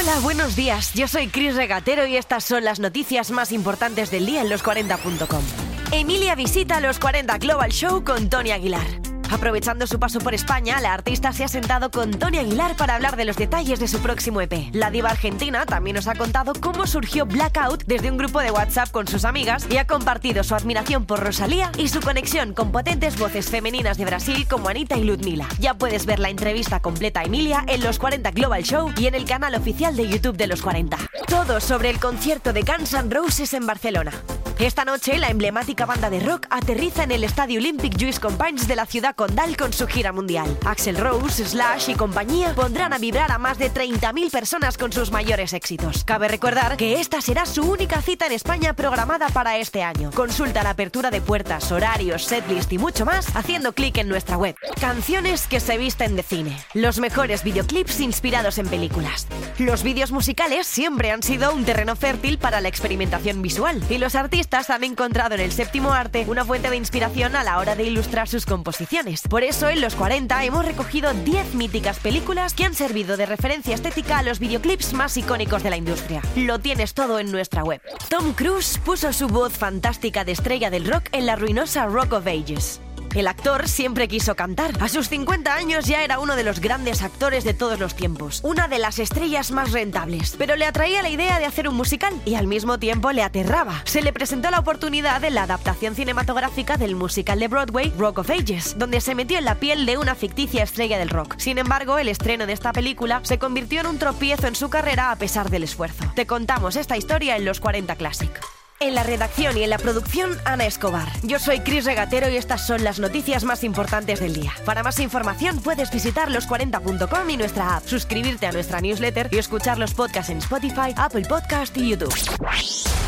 Hola, buenos días. Yo soy Cris Regatero y estas son las noticias más importantes del día en los40.com. Emilia visita los 40 Global Show con Tony Aguilar. Aprovechando su paso por España, la artista se ha sentado con Tony Aguilar para hablar de los detalles de su próximo EP. La diva argentina también nos ha contado cómo surgió Blackout desde un grupo de WhatsApp con sus amigas y ha compartido su admiración por Rosalía y su conexión con potentes voces femeninas de Brasil como Anitta y Ludmilla. Ya puedes ver la entrevista completa a Emilia en los 40 Global Show y en el canal oficial de YouTube de los 40. Todo sobre el concierto de Guns N' Roses en Barcelona. Esta noche, la emblemática banda de rock aterriza en el Estadio Olympic Lluís Companys de la ciudad condal con su gira mundial. Axl Rose, Slash y compañía pondrán a vibrar a más de 30.000 personas con sus mayores éxitos. Cabe recordar que esta será su única cita en España programada para este año. Consulta la apertura de puertas, horarios, setlist y mucho más haciendo clic en nuestra web. Canciones que se visten de cine. Los mejores videoclips inspirados en películas. Los vídeos musicales siempre han sido un terreno fértil para la experimentación visual y los artistas han encontrado en el séptimo arte una fuente de inspiración a la hora de ilustrar sus composiciones. Por eso, en los 40 hemos recogido 10 míticas películas que han servido de referencia estética a los videoclips más icónicos de la industria. Lo tienes todo en nuestra web. Tom Cruise puso su voz fantástica de estrella del rock en la ruinosa Rock of Ages. El actor siempre quiso cantar. A sus 50 años ya era uno de los grandes actores de todos los tiempos, una de las estrellas más rentables. Pero le atraía la idea de hacer un musical y al mismo tiempo le aterraba. Se le presentó la oportunidad en la adaptación cinematográfica del musical de Broadway, Rock of Ages, donde se metió en la piel de una ficticia estrella del rock. Sin embargo, el estreno de esta película se convirtió en un tropiezo en su carrera a pesar del esfuerzo. Te contamos esta historia en los 40 Classic. En la redacción y en la producción, Ana Escobar. Yo soy Cris Regatero y estas son las noticias más importantes del día. Para más información puedes visitar los40.com y nuestra app, suscribirte a nuestra newsletter y escuchar los podcasts en Spotify, Apple Podcast y YouTube.